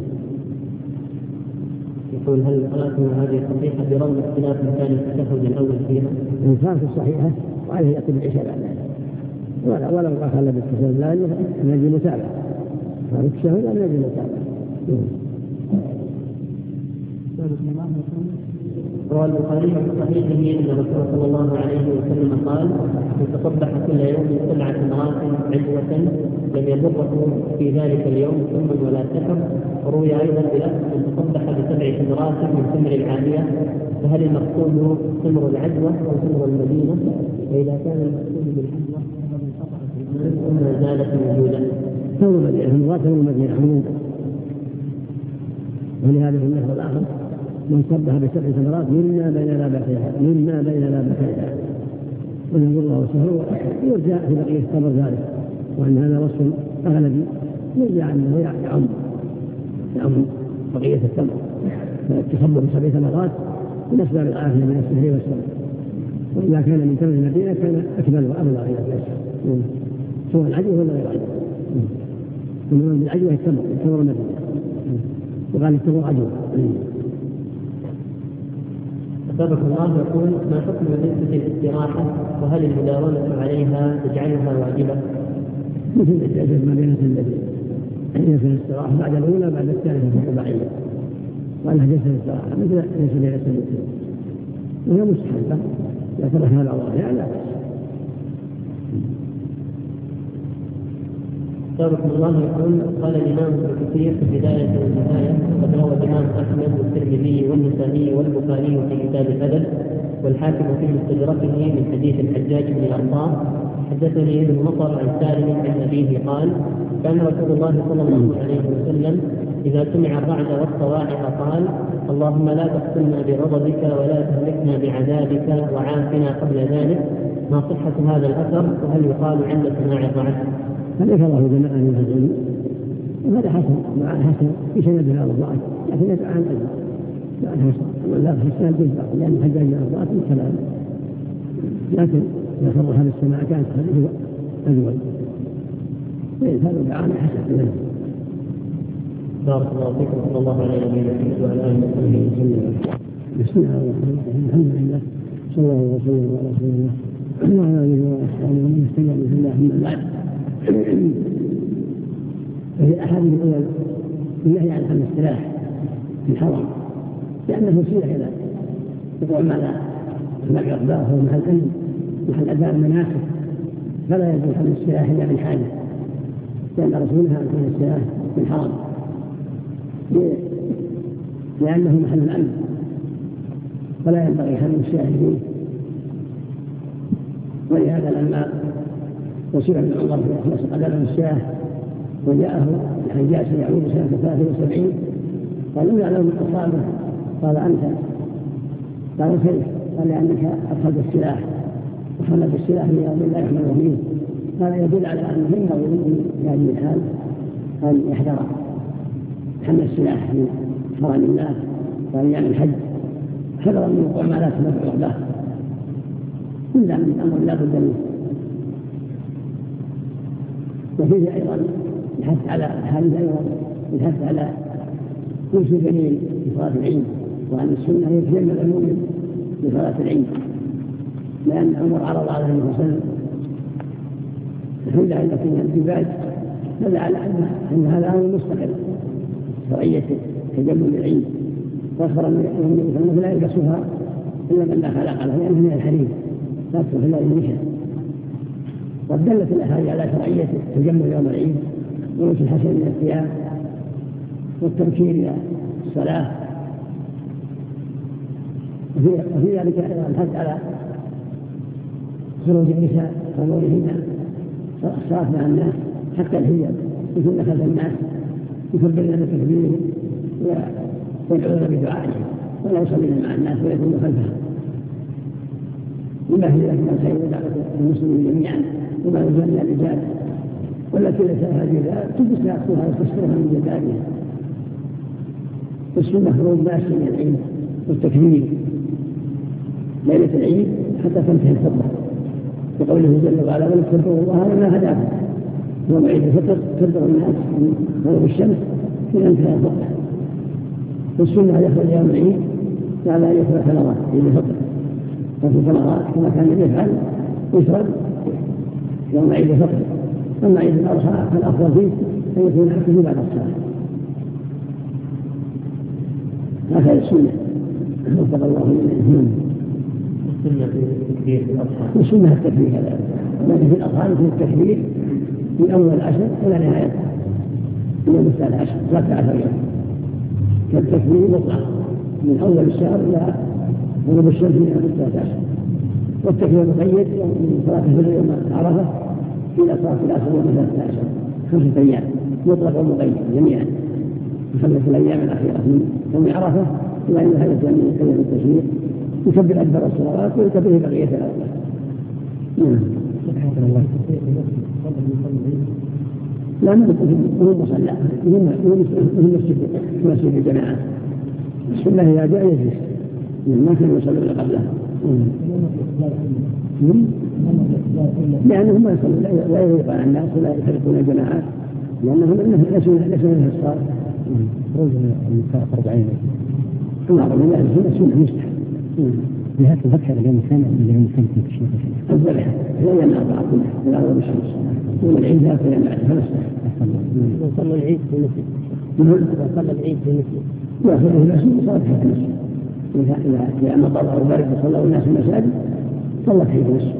يقول هل صلاته هذه صحيحة برغم اختلاف كان التشهد الأول فيها؟ إن كانت الصحيحة وعليه يأتي بالعشاء بعد ذلك، ولا ولو أخذ بالتشهد لا نجي متابعة، هذا التشهد لا نجي متابعة. روى البخاري في صحيحه ان الرسول صلى الله عليه وسلم قال: من تصبح كل يوم سبع تمرات عدوة لم يضره في ذلك اليوم ثم ولا سحر. وروي ايضا بلفظ: من تصبح بسبع تمرات من تمر العالية. فهل المقصود تمر العدوة او تمر المدينة؟ واذا كان المقصود بالعدوة فقد انقطعت الإيمان وما زالت موجودة. تمر المدينة تمرات تمر المدينة عموما. ولهذا في النحو الاخر: من صبح بسبع تمرات مما بين لابتيها مما بين لابتيها وينظر الله وسهو يرجع في بقية التمر ذلك، وأن هذا وصف أغلبي يرجع أنه يعم يعم بقية التمر. فالتصبح بسبع تمرات من أسباب العافية من السهر والسر. وإذا كان من تمر المدينة كان أكمل وأبلغ إلى الناس سواء العدوى ولا غير العدوى. من العدوى التمر التمر المدينة وقال التمر عدوى. سبق الله يقول: ما حكم نسبة الاستراحة وهل المداومة عليها تجعلها واجبة؟ مثل الجلسة ما بين الذي هي في الاستراحة بعد الأولى بعد الثالثة في الرباعية، وأنها جلسة الاستراحة مثل ليس بين السنتين، وهي مستحبة إذا تركها العضلة لا بأس. سابق الله يقول: قال الإمام ابن كثير في البداية والنهاية: وقد روى الإمام أحمد والترمذي والنسائي والبخاري في كتاب الأدب والحاكم في مستدركه من حديث الحجاج بن الأنصار: حدثني ابن مطر عن سالم عن أبيه قال: كان رسول الله صلى الله عليه وسلم إذا سمع الرعد والصواعق قال: اللهم لا تقتلنا بغضبك ولا تهلكنا بعذابك وعافنا قبل ذلك. ما صحة هذا الأثر وهل يقال عند سماع الرعد؟ فليس الله جماعة من العلم، وهذا حسن مع الحسن في سند هذا الضعف، لكن يدعى عن أجل مع الحسن ولا في السند يدفع لأن الحجاج من الضعف الكلام، لكن إذا صرح بالسماع كانت خليفة أجول، هذا دعاء حسن منه. بارك الله فيكم صلى الله عليه وسلم وعلى آله وصحبه وسلم. بسم الله الرحمن الرحيم. الحمد لله صلى الله وسلم على رسول الله وعلى آله وأصحابه ومن اهتدى بهداه أما بعد. وفي الأحاديث الأول النهي عن حمل السلاح في الحرم لأنه وسيلة إلى وقوع مع الأقرباء ومع الأمن ومع أداء المناسك، فلا يجوز حمل السلاح إلا بالحاجة، لأن رسولها عن حمل السلاح في الحرم لأنه محل الأمن فلا ينبغي حمل السلاح فيه. ولهذا لما وصل ابن عمر في إخلاص قدم السلاح وجاءه الحجاج يعود سنة ثلاثة وسبعين قال: لم يعلم من أصابه؟ قال: أنت. قال: كيف؟ قال: لأنك أخذت السلاح وحملت السلاح من يوم الله يحمله فيه. هذا يدل على أنه ينبغي في هذه الحال أن يحذر حمل السلاح من حرم الله وأن يعمل الحج حذرا من وقوع ما لا تنفع له، إلا من أمر لا بد منه. وفيه أيضا الحث على الحديث أيضا الحث على كل جميل في صلاة العيد، وأن السنة يتجمل المؤمن لصلاة العيد، لأن عمر عرض على النبي صلى الله عليه وسلم الحجة التي من الجبال فدعا أن هذا أمر مستقل شرعية تجمل العيد، واخبر أنه لا يلبسها إلا من لا خلق له لأنه من الحرير لا تدخل إلا النشا. ودلت الأحاديث على شرعية تجمل يوم العيد ولبس الحسن من الثياب والتبكير إلى الصلاة. وفي ذلك أيضا الحث على خروج النساء ومولهن الصلاة مع الناس حتى الحجاب يكون خلف الناس يكبرن بتكبيرهم ويدعون بدعائهم ولا يصلين مع الناس ويكون خلفهم، وما في ذلك من الخير ودعوة المسلمين جميعا وما يزال الرجال. والتي ليس لها جلباب تلبس نفسها وتسترها من جلبابها. والسنة خروج الناس من العيد والتكبير ليلة العيد حتى تنتهي الخطبة، وقوله جل وعلا: ولتكبروا الله وما هداكم. يوم عيد الفطر تكبر الناس من غروب الشمس إلى انتهاء الخطبة. والسنة يخرج يوم العيد على أن يكون ثمرات عيد الفطر، وفي ثمرات كما كان يفعل يشرب يوم عيد الفطر. أما عيد الأضحى فالأفضل فيه أن يكون الحكم بعد الصلاة، هكذا السنة. وفق الله منه. السنة في التكبير في الأضحى. السنة التكبير هذا، لكن في الأضحى يكون التكبير من أول العشر إلى نهايته، من الساعة العشر ثلاثة عشر يوم، كالتكبير مطلق من أول الشهر إلى غروب الشمس من الساعة عشر. والتكبير مقيد من صلاة الفجر يوم عرفة إلى صلاة العصر يوم ثلاثة عشر، خمسة أيام مطلق ومقيد جميعا، خمسة الأيام الأخيرة من يوم عرفة إلى أن هذا من أيام التشريق يكبر أكبر الصلوات ويكبر بقية الأوقات. نعم. سبحان الله. لا مهم مصلى، مهم مسجد مسجد الجماعة. السنة إذا جاء يجلس، ما كانوا يصلون قبله. لأنهم ما يصلون، لا يغيب عن الناس ولا يفرقون الجماعات، لأنهم ليسوا ليسوا من الصلاة. روز النساء أربعين. الله رب لا السنة سنة مستحب. بهذا الذبح اليوم الثاني من اليوم الثاني في الشيخ. الذبح هو يوم أربعة كلها إلى غروب الشمس. يوم العيد ذاك يوم فلسطين. صلى العيد في المسجد. صلى العيد في المسجد. يأخذه المسجد صلاة في المسجد. إذا إذا إذا مطر أو برد وصلوا الناس في المساجد صلى في المسجد.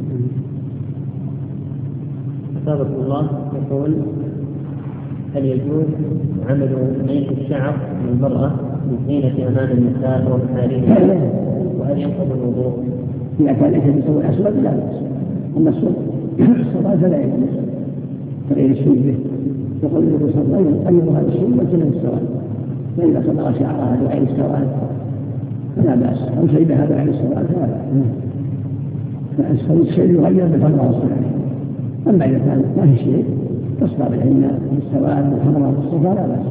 أثابكم الله يقول: هل يجوز عمل ميت الشعر للمرأة بالزينة أمام النساء ومحارمها؟ وهل ينقض الوضوء؟ إذا كان ليس بسوء أسود لا بأس، أما السوء الصلاة فلا يجوز تغيير السوء به. يقول النبي صلى الله عليه وسلم: أمر هذا السوء وسنة السواد، فإذا صدر شعرها بعين السواد فلا بأس، أو شيبها بعين السواد فلا بأس، فالشيء يغير بالحمراء والصفراء. أما إذا كان ما في شيء تصبح بالعين بالسواد والحمراء والصفراء لا بأس.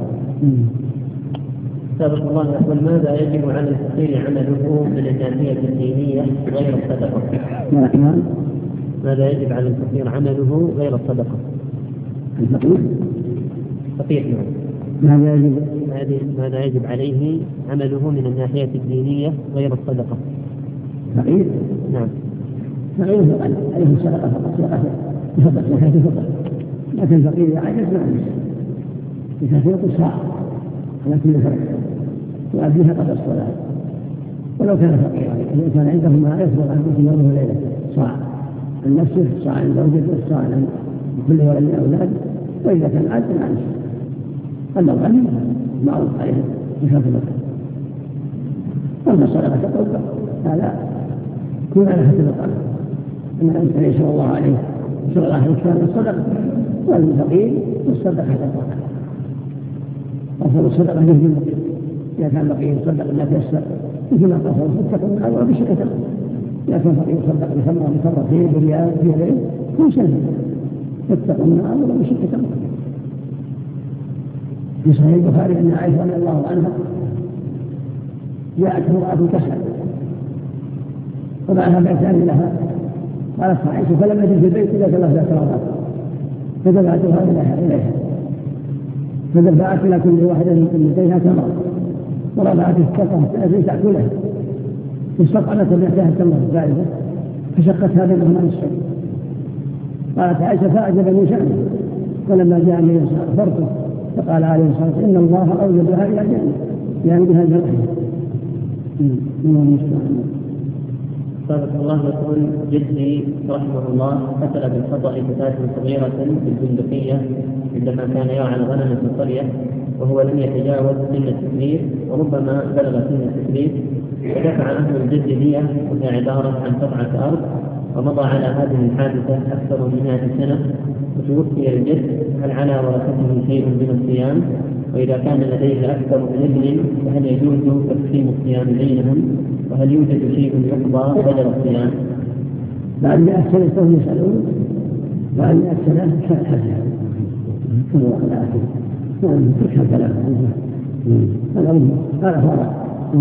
سابق الله يقول: ماذا يجب على الفقير عمله من الجانبية الدينية غير الصدقة؟ نعم. ماذا يجب على الفقير عمله غير الصدقة؟ الفقير؟ فقير نعم. ماذا يجب؟ ماذا يجب عليه عمله من الناحية الدينية غير الصدقة؟ فقير؟ نعم. فقير فقط عليه الصدقة فقط، صدقة بفضل زكاة الفطر، لكن الفقير يعجز ما عنده زكاة الفطر صعب على كل فرد وأديها قبل الصلاة، ولو كان فقيرا إذا كان عنده ما يفرغ عن قوت يومه وليلة صاع عن نفسه، صاع عن زوجته، صاع عن كل ولد من أولاده، وإذا كان عاجز عن نفسه. أما الغني معروف عليه زكاة الفطر. أما الصدقة تطلق هذا كون على حسب الطلب، أن الإنسان يشاء الله عليه شغل أهل الكلام الصدقة، والفقير والصدقة تطلق. أفضل الصدقة جهد المقيم، إذا كان فقير يصدق لا تيسر مثل ما قصر اتقوا من الأول بشيء يتقوا، إذا كان فقير يصدق بثمرة بثمرتين بريال بريالين كل سنة اتقوا من الأول بشيء يتقوا. في صحيح البخاري أن عائشة رضي الله عنها جاءت امرأة تسأل ومعها بيتان لها، قالت عائشة: فلم أجد في البيت إلا ثلاث تمرات، فدفعتها إليها، فدفعت إلى كل واحدة من يديها تمرة، ورفعت السقة التي تأكلها، استطعمت بيتها التمرة الثالثة فشقتها بينهما نصفين. قالت عائشة: فأعجبني شأنه، فلما جاء من فرقه فقال عليه الصلاة والسلام: إن الله أوجبها إلى جنة، يعني بها الجرحية. سابق الله يقول: جدي رحمه الله قتل بالخطأ فتاة صغيرة بالبندقية عندما كان يرعى الغنم في القرية، وهو لم يتجاوز سن التكليف وربما بلغ سن التكليف، ودفع أهل الجد دية وهي عبارة عن قطعة أرض، ومضى على هذه الحادثة أكثر من مئة سنة، وتوفي الجد. هل على ورثته شيء من الصيام؟ وإذا كان لديه أكثر من ابن فهل يجوز تقسيم الصيام بينهم؟ وهل يوجد شيء يقضى بدل الصيام؟ بعد مئة سنة فهم يسألون، بعد مئة سنة كان حسنا كما وقال آخر نعم تركها كلام هذا هذا فرع.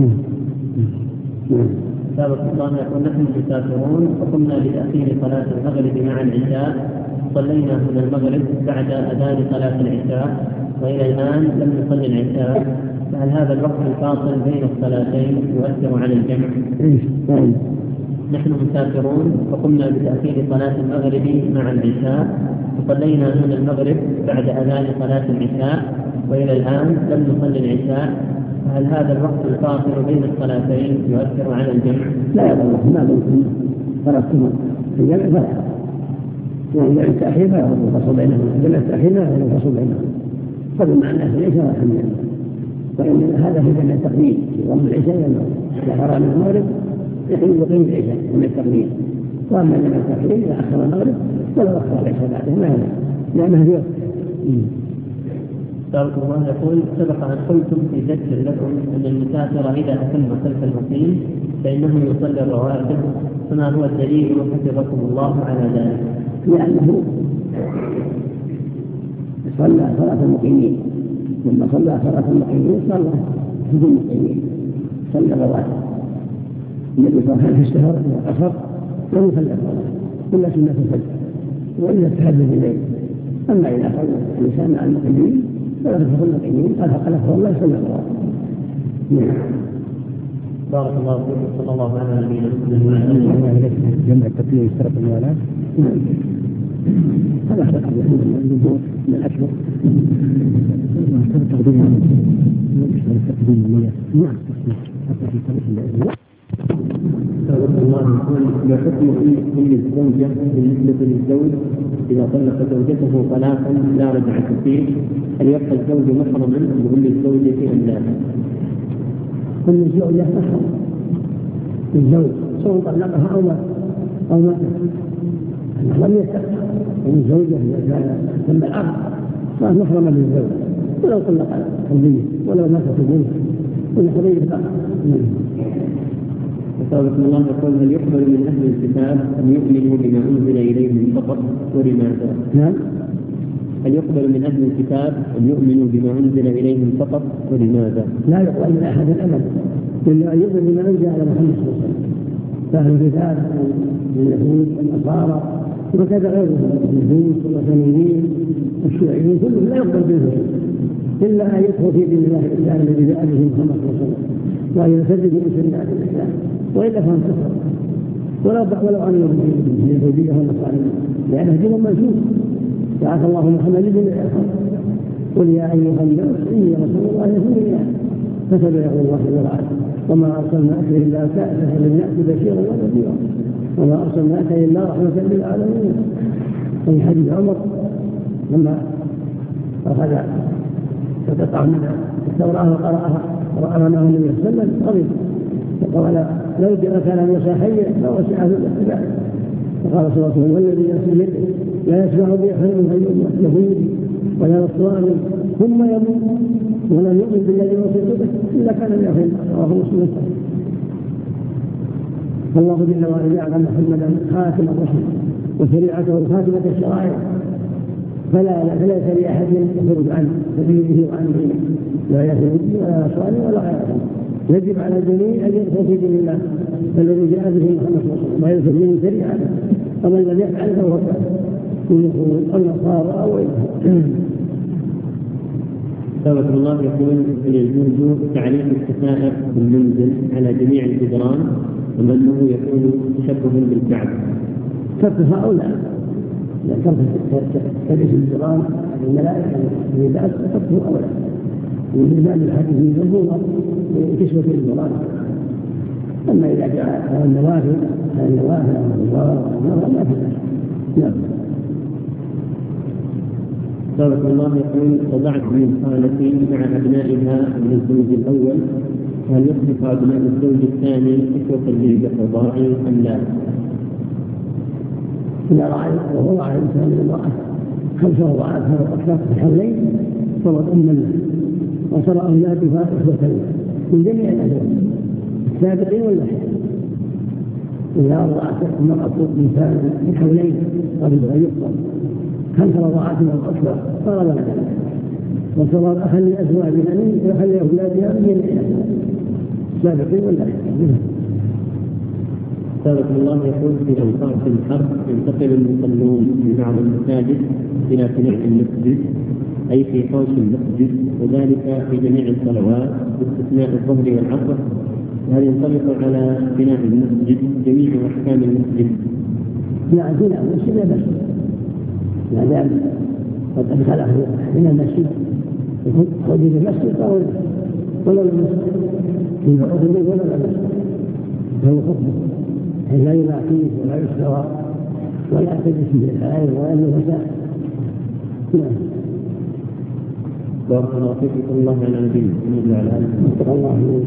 سابق الله يقول: نحن مسافرون وقمنا بتأخير صلاة المغرب مع العشاء، صلينا هنا المغرب بعد أذان صلاة العشاء، وإلى الآن لم نصلي العشاء، فهل هذا الوقت الفاصل بين الصلاتين يؤثر على الجمع؟ نحن مسافرون وقمنا بتأخير صلاة المغرب مع العشاء، وصلينا هنا المغرب بعد أذان صلاة العشاء، وإلى الآن لم نصلي العشاء، هل هذا الوقت الفاصل بين الصلاتين يؤثر على الجمع؟ لا يضر، ما دمتم تركتم في الجمع فلا. يعني جمع التأخير لا يضر الفصل بينهم، جمع التأخير لا يضر الفصل بينهم. قبل مع الناس العشاء والحمد لله. وإن هذا في جمع التقديم في ضم العشاء إذا فرغ من المغرب يقيم يقيم العشاء جمع التقديم. وأما جمع التأخير إذا أخر المغرب ولو أخر العشاء بعده ما يضر لأنه في وقت. بارك الله. يقول سبق أن قلتم في ذكر لكم أن المسافر إذا أتم خلف المقيم فإنه يصلي الرواتب، فما هو الدليل وحفظكم الله على ذلك؟ لأنه صلى صلاة المقيمين، لما صلى صلاة المقيمين صلى في المقيمين صلى الرواتب. النبي صلى الله عليه وسلم في السفر والقصر لم يصلي الرواتب كل سنة الفجر وإلا التهجد الليل. أما إذا صلى الإنسان مع المقيمين فلا تفضل المقيمين قال فقال أفضل الله يصلي الرواتب. بارك الله فيكم. صلى الله على نبينا محمد. جمع التكبير يشترط الموالاة. هذا اختلف من الجمهور من الأكبر. تقديم تقديم النية. نعم. حتى في صلاة الله يقول ما حكم كل الزوجة بالنسبة للزوج إذا طلق زوجته طلاقا لا رجعة فيه، هل يبقى الزوج محرما لكل الزوجة أم لا؟ كل الزوجة محرم الزوج سواء طلقها أو مات أو مات لم يستقر من الزوجة إذا تم العقد صارت محرمة للزوج ولو طلق الزوجة ولو ماتت الزوجة والحرية فقط. وصالح الله يقول هل يقبل من أهل الكتاب أن يؤمنوا بما أنزل إليهم فقط ولماذا؟ نعم. هل يقبل من أهل الكتاب أن يؤمنوا بما أنزل إليهم فقط ولماذا؟ لا يقبل من أحد أبدا إلا أن يؤمن بما أنزل على محمد صلى الله عليه وسلم. فأهل الكتاب من اليهود والنصارى وكذا غيرهم من الهود والوثنيين والشيوعيين كلهم لا يقبل بهم إلا أن يدخل في دين الله الإسلام الذي جاء به محمد صلى الله عليه وسلم وأن يسدد من شريعة الإسلام وإلا فهم كفر ولو ولو أنهم من اليهودية والنصارى لأنه دين منسوخ. بعث الله محمد بن الإخوان قل يا أيها الناس إني رسول الله إليكم جميعا فسبحوا الله وراءه وما أرسلناك إلا كافة للناس بشيرا ونذيرا وما أرسلناك إلا رحمة للعالمين. في حديث عمر لما أخذ فقطع من التوراة وقرأها وقرأناه النبي صلى الله عليه وسلم غضب فقال لو كان موسى حيا لوسعه الاتباع. فقال صلى الله عليه وسلم والذي نفسي بيده لا يسمع بي أحد من يهودي ولا نصراني ثم يموت ولم يؤمن بالذي وصيت به إلا كان من أهل رواه مسلم. فالله جل وعلا جعل محمدا خاتم الرسل وشريعته خاتمة الشرائع فلا فليس لأحد يخرج عن سبيله وعن دينه لا يهودي ولا نصراني ولا غيره. يجب على الجميع أن يدخل في دين الله الذي جاء به محمد صلى الله عليه وسلم ويدخل من شريعته ومن لم يفعل فهو كافر من يهود أو نصارى أو غيره. ثابت الله يقول يجوز تعليق الستائر بالمنزل على جميع الجدران ومنه يكون تشبه بالكعب. تركها أو لا لا ترك تلبس الجدران الملائكة في بعض تركه أو لا من باب الحديث مفهوم كسوة الجدران. أما إذا جاء النوافل النوافل النوافل ما في نعم. بارك الله يقول وضعت من خالتي مع أبنائها من الزوج الأول هل يصبح أبناء الزوج الثاني إخوة لي بقضاء أم لا؟ إذا رأى وهو رأى الإنسان من المرأة خمس رضعات أكثر في حولين صارت أما له وصار أولادها إخوة من جميع الأزواج السابقين واللاحقين. إذا رأت المرأة إنسان في حولين قبل أن يفطر خمس رضعات أو أكثر صار لها ذلك وصار أخا لأزواجها وأخا لأولادها من جميع الأزواج السابقين واللاحقين. ثابت الله يقول في أوقات الحرب ينتقل المصلون من بعض المساجد إلى فناء المسجد أي في حوش المسجد وذلك في جميع الصلوات باستثناء الظهر والعصر. هل ينطبق على بناء المسجد جميع أحكام المسجد؟ لا بناء المسجد لا بأس ما دام قد أدخله من المسجد خذ المسجد فهو ولا المسك في عقد الليل ولا المسك فهو خطبه حيث لا يباع فيه ولا يشترى ولا يعتدي فيه الحلال ولا النفساء. نعم. بارك الله فيك. صلى الله على نبينا محمد وعلى اله وصحبه الله.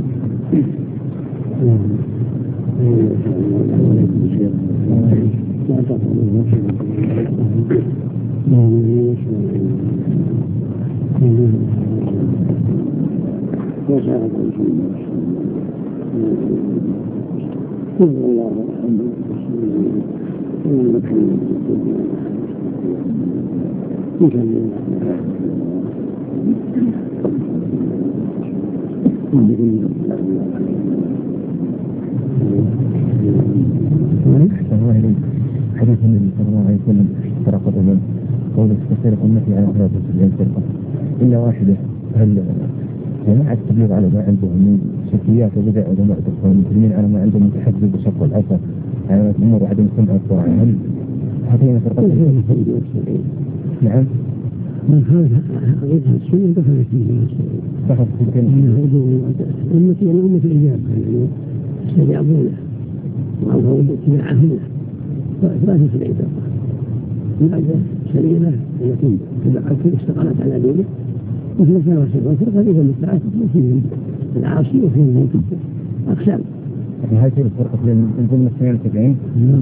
حديث النبي صلى الله عليه وسلم فرق الأمم قول تفترق أمتي على ثلاثة وسبعين فرقة إلا واحدة. هل جماعة التبليغ على ما عندهم من شركيات وبدع علماء المسلمين على ما عندهم من تحدي بشق والأسى على الأمور وعدم سمع القرآن، هل هاتين فرقتين؟ نعم. من هذا غيرها السنة دخلت فيه دخلت في الكلمة أمتي أنا أمة الإجابة يعني يستجابون وأظهروا اتباعهم لا تسرع فرقة بعد سليمة التي تبعت استقالت على دينه وفي الثلاثة والفرقة إذا متعات وفيهم العاصي وفيهم المنكب أقسام. يعني هذه الفرقة من ضمن الثمانية وسبعين؟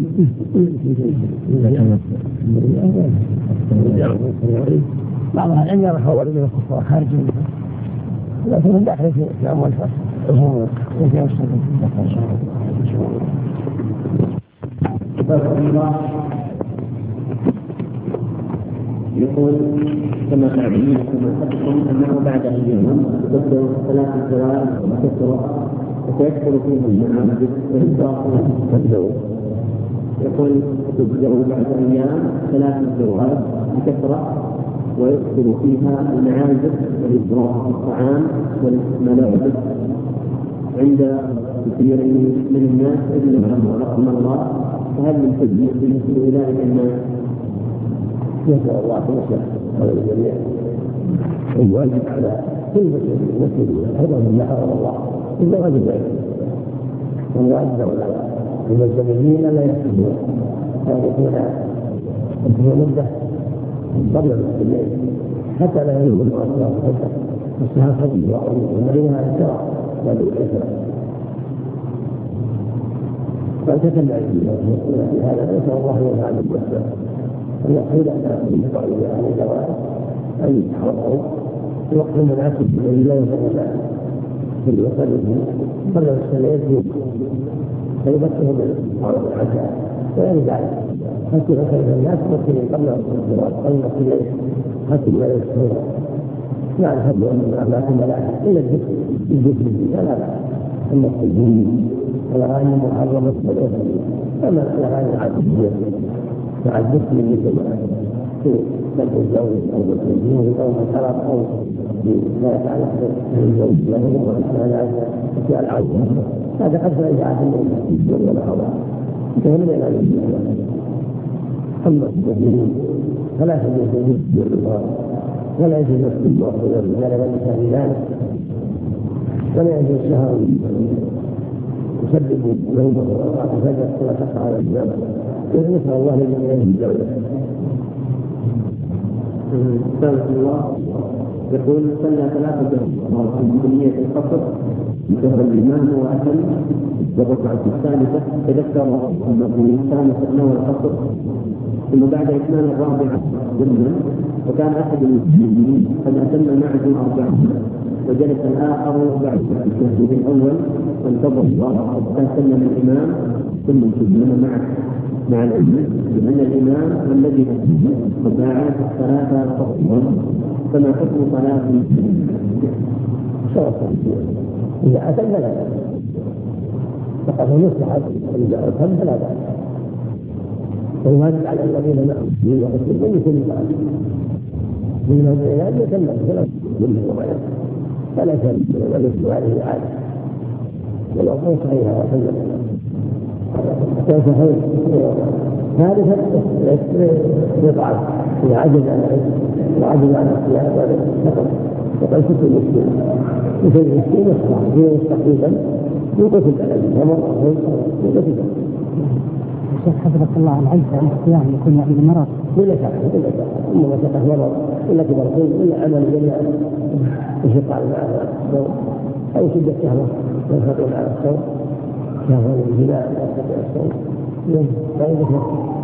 بعضها العلم يرى حول من الكفار خارج منها لكن من داخل في الإسلام والفرق يقول كما تعلمون كما حدثكم أنه بعد أيام تبدأ ثلاث الزواج وتكثر وسيكثر فيها المعابد والإسراف. يقول تبدأ بعد أيام ثلاث الزواج بكثرة ويكثر فيها المعازف والإسراف في الطعام والملابس عند كثير من الناس إلا من رحم الله. فهل من حجة بالنسبة إلى ذلك الناس؟ يسأل الله نصح على الجميع الواجب على كل مسلم الحذر من حرم الله إلا واجب ذلك والواجب على المسلمين لا يحسبون يكون في مدة قبل المسلمين حتى لا يلوم الأسرار حتى الصحابة والمدينة على الشرع لا بالإسراء فالتتبع في هذا نسأل الله أن يفعل بالإسراء أن يحيل أن يقع عن الزواج أن يتحرقوا في وقت مناسب الذي لا ينفع في الوصل قبل السنين فيبكرهم بالعرض العشاء وغير ذلك حتى يخرج الناس ممكن قبل الزواج أو ممكن حتى لا يشتهر لا الحب من أخلاق الملائكة إلا الذكر الذكر لا لا أما التجويد والأغاني المحرمة والإثم أما الأغاني العادية مع الذكر مثل في بلد الزوج أو بالتنزيل أو بالحرم أو بما يتعلق بالزوج له وأسماء الأشياء العادية هذا قد فإذا في الدنيا والأعضاء كهن من الأشياء. أما المسلمين فلا يجوز بالرضا ولا يجوز بالله ولا يجوز في ذلك ولا يجوز السهر يسبب له بطرات الفجر ولا تقع على الجبل ونسأل الله لجميع الدولة. سبحانه الله يقول صلى ثلاثة بنية القصر ظهر الإمام وأتم والركعة الثالثة تذكر في الثالثة أنه القصر ثم بعد إتمام الرابعة ضمنا وكان أحد المسلمين قد أتم معه أربعة وجلس الآخر بعد التشهد الأول وانتظر حتى سلم الإمام ثم سلم معه مع العلم بأن الإمام الذي وساعات الصلاة قصرا فما حكم صلاة شرطا إذا أتم فلا بأس فقد يصلح إذا أتم فلا بأس والواجب على الذين معهم من وقت من يكون معهم من هذا العلاج يتم فلا بأس فلا شيء ولا يصلح عليه عادة ولو كان صحيحا وسلم كان صحيح ثالثا يطعم إذا عجز عن العلم وعجز عن الصيام فقط وقد ست المسكين مثل المسكين والصلاة هي تقريبا يوقف البلد ومرة يوقف البلد. الشيخ حفظك الله العجز عن الصيام يكون يعني المرض ولا شك ولا شك إما مشقة مرض ولا كبر سن ولا عمل ولا انشقاق الصوم أو شدة شهوة ينفطر على الصوم شهوة الجماع لا يستطيع الصوم فإذا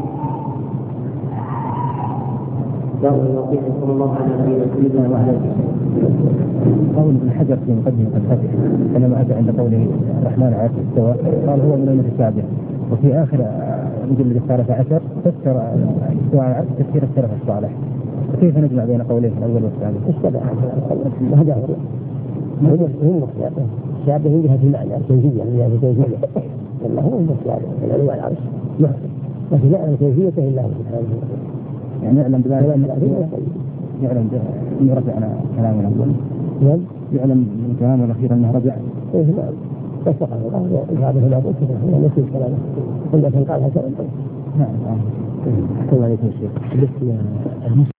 صلى الله على نبينا وعلى آله قول ابن حجر في مقدمة الفتح حينما أتى عند قوله الرحمن على العرش استوى قال هو من المتشابه، وفي آخر مجلد الثالث عشر فسر استوى على العرش تفسير السلف الصالح. فكيف نجمع بين قوليه الأول والثاني؟ اشتبه هذا هو هم مختلفين الشابه من جهة المعنى الكيفية من جهة الكيفية والله هو المتشابه العلو على العرش محسن لكن لا يعلم كيفيته إلا هو سبحانه وتعالى. يعني يعلم بذلك يعلم أنه رجع كلامه الأول يعلم من كلامه الأخير أنه رجع إيه نعم بس فقط الله هذا لا بد هو نسي كلامه كل من قال هكذا نعم. أحسن عليكم الشيخ.